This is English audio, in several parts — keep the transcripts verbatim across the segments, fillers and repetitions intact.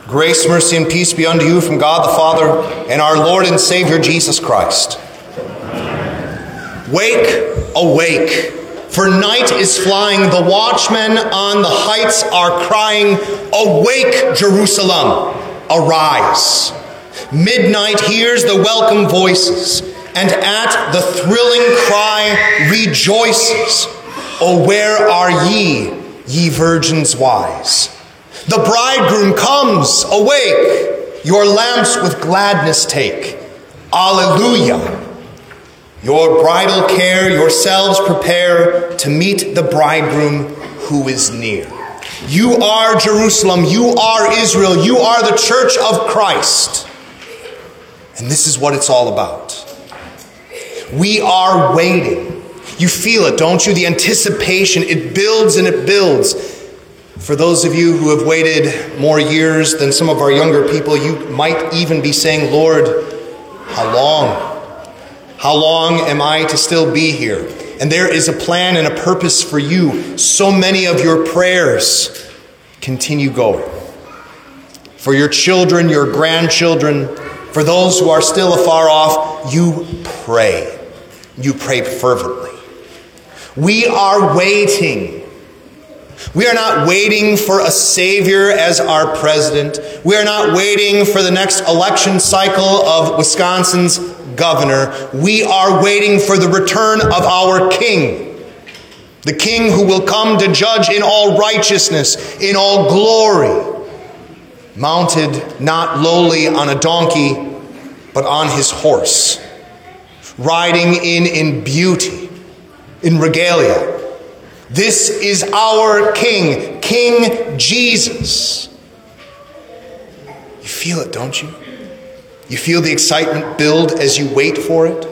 Grace, mercy, and peace be unto you from God the Father and our Lord and Savior Jesus Christ. Wake, awake, for night is flying. The watchmen on the heights are crying, awake, Jerusalem, arise. Midnight hears the welcome voices, and at the thrilling cry rejoices. O where are ye, ye virgins wise? The bridegroom comes, awake, your lamps with gladness take. Alleluia. Your bridal care yourselves prepare to meet the bridegroom who is near. You are Jerusalem, you are Israel, you are the church of Christ. And this is what it's all about. We are waiting. You feel it, don't you? The anticipation, it builds and it builds. For those of you who have waited more years than some of our younger people, you might even be saying, Lord, how long? How long am I to still be here? And there is a plan and a purpose for you. So many of your prayers continue going. For your children, your grandchildren, for those who are still afar off, you pray. You pray fervently. We are waiting. We are not waiting for a Savior as our president. We are not waiting for the next election cycle of Wisconsin's governor. We are waiting for the return of our King. The King who will come to judge in all righteousness, in all glory, mounted not lowly on a donkey, but on his horse, riding in in beauty, in regalia. This is our King, King Jesus. You feel it, don't you? You feel the excitement build as you wait for it?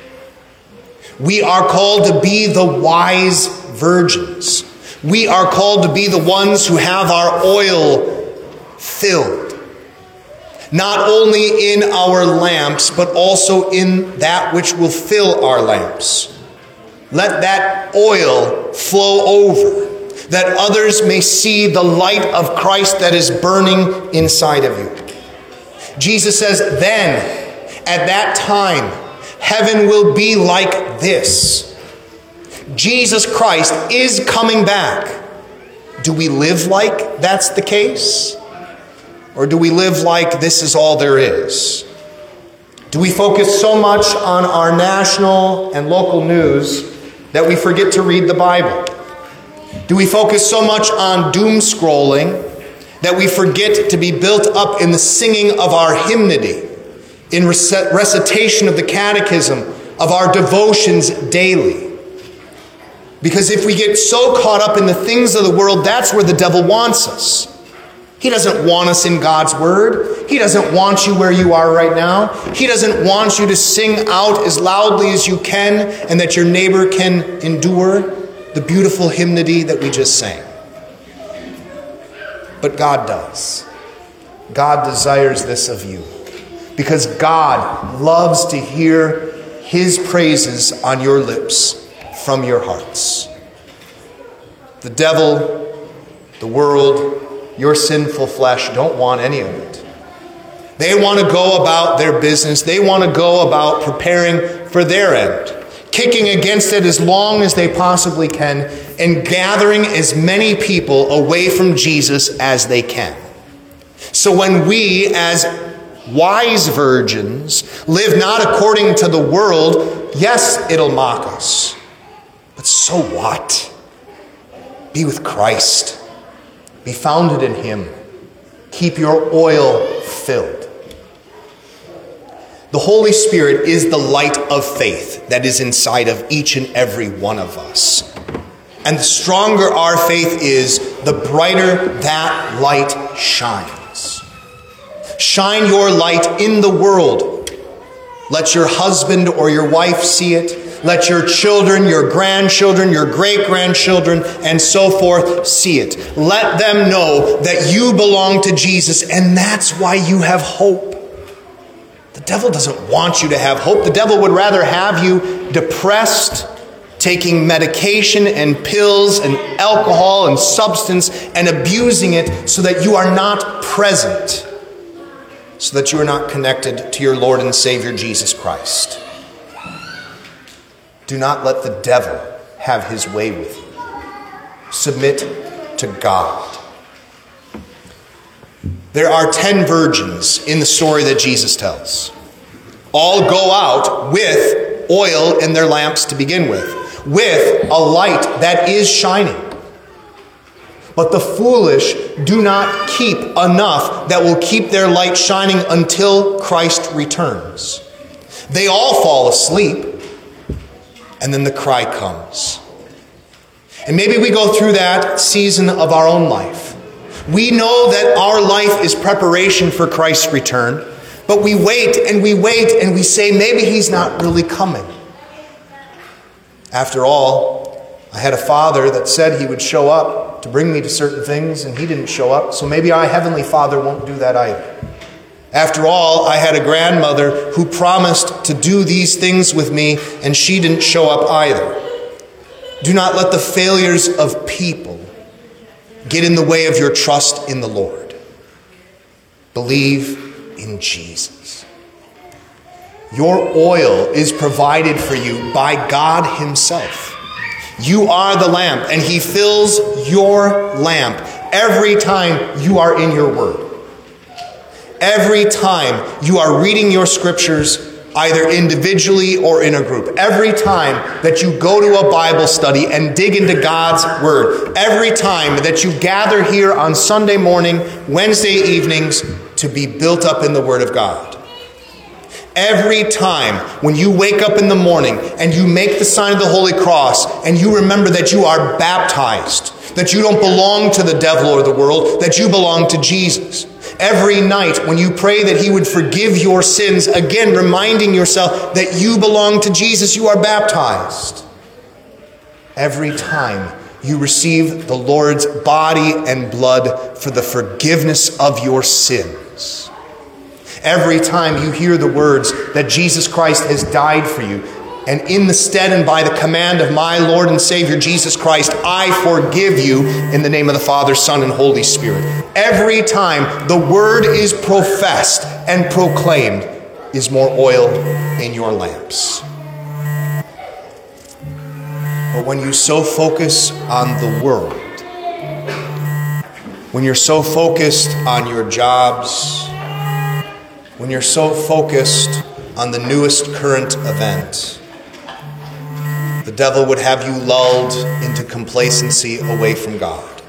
We are called to be the wise virgins. We are called to be the ones who have our oil filled. Not only in our lamps, but also in that which will fill our lamps. Let that oil flow over, that others may see the light of Christ that is burning inside of you. Jesus says, then, at that time, heaven will be like this. Jesus Christ is coming back. Do we live like that's the case? Or do we live like this is all there is? Do we focus so much on our national and local news that we forget to read the Bible? Do we focus so much on doom scrolling that we forget to be built up in the singing of our hymnody, in recit- recitation of the catechism, of our devotions daily? Because if we get so caught up in the things of the world, that's where the devil wants us. He doesn't want us in God's word. He doesn't want you where you are right now. He doesn't want you to sing out as loudly as you can and that your neighbor can endure the beautiful hymnody that we just sang. But God does. God desires this of you, because God loves to hear his praises on your lips from your hearts. The devil, the world, your sinful flesh don't want any of it. They want to go about their business. They want to go about preparing for their end, kicking against it as long as they possibly can, and gathering as many people away from Jesus as they can. So when we, as wise virgins, live not according to the world, yes, it'll mock us. But so what? Be with Christ. Be founded in him. Keep your oil filled. The Holy Spirit is the light of faith that is inside of each and every one of us. And the stronger our faith is, the brighter that light shines. Shine your light in the world. Let your husband or your wife see it. Let your children, your grandchildren, your great-grandchildren, and so forth see it. Let them know that you belong to Jesus, and that's why you have hope. The devil doesn't want you to have hope. The devil would rather have you depressed, taking medication and pills and alcohol and substance and abusing it so that you are not present, so that you are not connected to your Lord and Savior Jesus Christ. Do not let the devil have his way with you. Submit to God. There are ten virgins in the story that Jesus tells. All go out with oil in their lamps to begin with, with a light that is shining. But the foolish do not keep enough that will keep their light shining until Christ returns. They all fall asleep, and then the cry comes. And maybe we go through that season of our own life. We know that our life is preparation for Christ's return, but we wait and we wait and we say, maybe he's not really coming. After all, I had a father that said he would show up to bring me to certain things, and he didn't show up, so maybe our Heavenly Father won't do that either. After all, I had a grandmother who promised to do these things with me, and she didn't show up either. Do not let the failures of people get in the way of your trust in the Lord. Believe in Jesus. Your oil is provided for you by God himself. You are the lamp, and he fills your lamp every time you are in your word. Every time you are reading your scriptures, either individually or in a group. Every time that you go to a Bible study and dig into God's word. Every time that you gather here on Sunday morning, Wednesday evenings to be built up in the word of God. Every time when you wake up in the morning and you make the sign of the Holy Cross and you remember that you are baptized, that you don't belong to the devil or the world, that you belong to Jesus. Every night when you pray that he would forgive your sins, again reminding yourself that you belong to Jesus, you are baptized. Every time you receive the Lord's body and blood for the forgiveness of your sins. Every time you hear the words that Jesus Christ has died for you, and in the stead and by the command of my Lord and Savior Jesus Christ, I forgive you in the name of the Father, Son, and Holy Spirit. Every time the word is professed and proclaimed, is more oil in your lamps. But when you so focus on the world, when you're so focused on your jobs, when you're so focused on the newest current event, the devil would have you lulled into complacency away from God.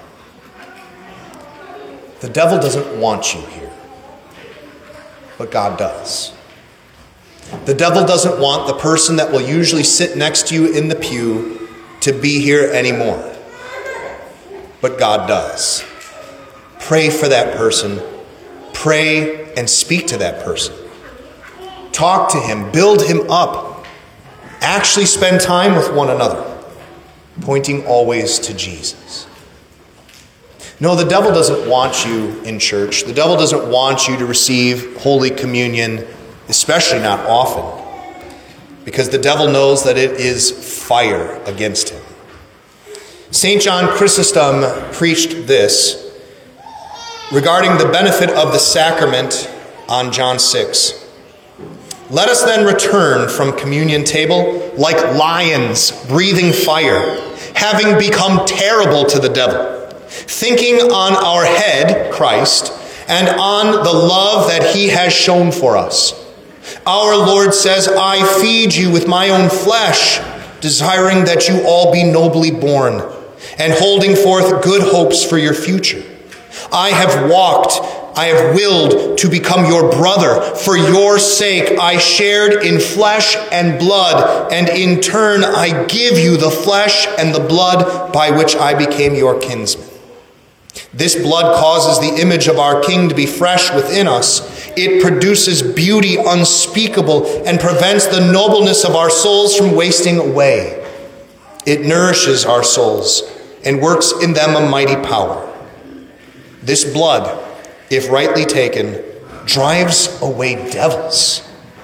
The devil doesn't want you here, but God does. The devil doesn't want the person that will usually sit next to you in the pew to be here anymore, but God does. Pray for that person. Pray and speak to that person. Talk to him. Build him up. Actually spend time with one another, pointing always to Jesus. No, the devil doesn't want you in church. The devil doesn't want you to receive Holy Communion, especially not often, because the devil knows that it is fire against him. Saint John Chrysostom preached this regarding the benefit of the sacrament on John six. Let us then return from communion table like lions breathing fire, having become terrible to the devil, thinking on our head, Christ, and on the love that he has shown for us. Our Lord says, I feed you with my own flesh, desiring that you all be nobly born, and holding forth good hopes for your future. I have walked, I have willed to become your brother. For your sake I shared in flesh and blood, and in turn I give you the flesh and the blood by which I became your kinsman. This blood causes the image of our King to be fresh within us. It produces beauty unspeakable and prevents the nobleness of our souls from wasting away. It nourishes our souls and works in them a mighty power. This blood, if rightly taken, drives away devils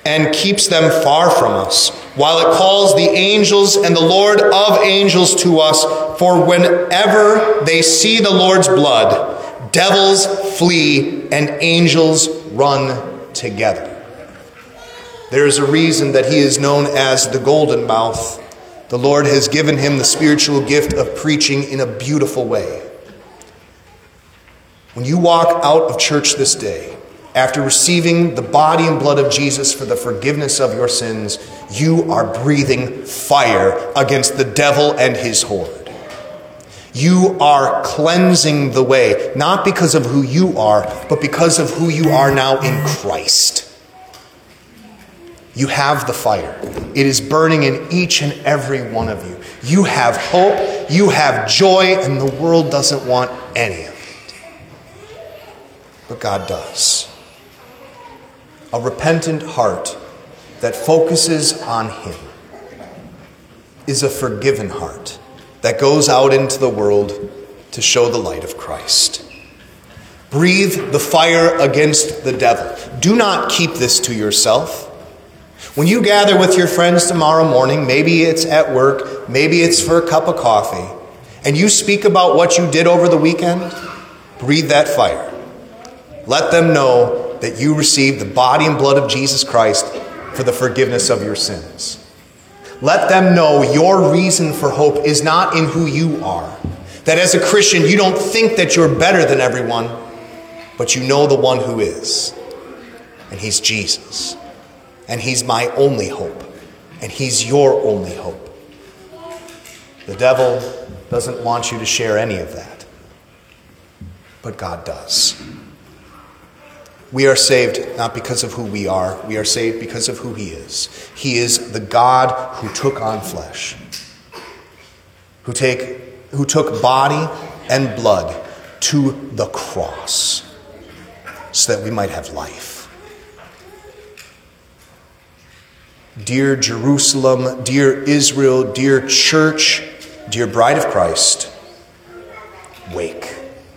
and keeps them far from us, while it calls the angels and the Lord of angels to us. For whenever they see the Lord's blood, devils flee and angels run together. There is a reason that he is known as the Golden Mouth. The Lord has given him the spiritual gift of preaching in a beautiful way. When you walk out of church this day, after receiving the body and blood of Jesus for the forgiveness of your sins, you are breathing fire against the devil and his horde. You are cleansing the way, not because of who you are, but because of who you are now in Christ. You have the fire. It is burning in each and every one of you. You have hope, you have joy, and the world doesn't want any of it. But God does. A repentant heart that focuses on him is a forgiven heart that goes out into the world to show the light of Christ. Breathe the fire against the devil. Do not keep this to yourself. When you gather with your friends tomorrow morning, maybe it's at work, maybe it's for a cup of coffee, and you speak about what you did over the weekend, breathe that fire. Let them know that you received the body and blood of Jesus Christ for the forgiveness of your sins. Let them know your reason for hope is not in who you are. That as a Christian, you don't think that you're better than everyone, but you know the one who is. And he's Jesus. And he's my only hope. And he's your only hope. The devil doesn't want you to share any of that. But God does. We are saved not because of who we are. We are saved because of who he is. He is the God who took on flesh. Who, take, who took body and blood to the cross so that we might have life. Dear Jerusalem, dear Israel, dear church, dear bride of Christ, wake.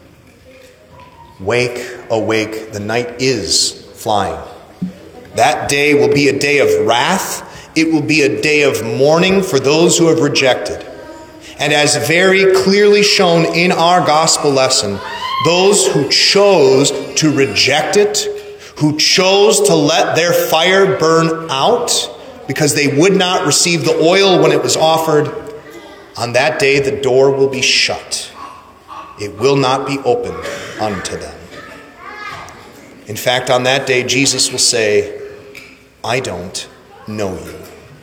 Wake, awake, the night is flying. That day will be a day of wrath. It will be a day of mourning for those who have rejected. And as very clearly shown in our gospel lesson, those who chose to reject it, who chose to let their fire burn out because they would not receive the oil when it was offered, on that day the door will be shut. It will not be opened unto them. In fact, on that day, Jesus will say, I don't know you.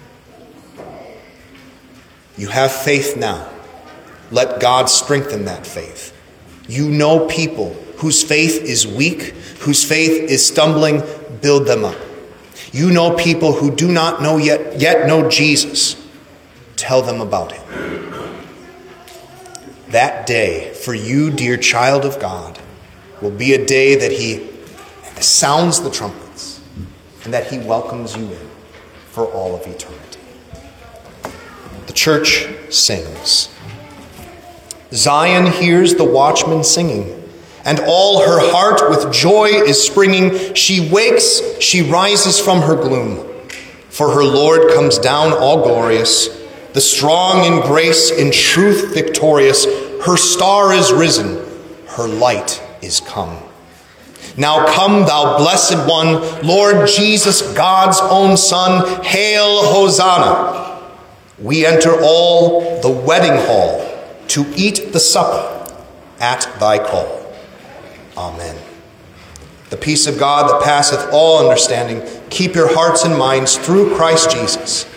You have faith now. Let God strengthen that faith. You know people whose faith is weak, whose faith is stumbling, build them up. You know people who do not know yet, yet know Jesus. Tell them about him. That day, for you, dear child of God, will be a day that he sounds the trumpets and that he welcomes you in for all of eternity. The church sings. Zion hears the watchman singing, and all her heart with joy is springing. She wakes, she rises from her gloom, for her Lord comes down all glorious, the strong in grace, in truth victorious. Her star is risen, her light is come. Now come, thou blessed one, Lord Jesus, God's own Son, hail, Hosanna. We enter all the wedding hall to eat the supper at thy call. Amen. The peace of God that passeth all understanding, keep your hearts and minds through Christ Jesus.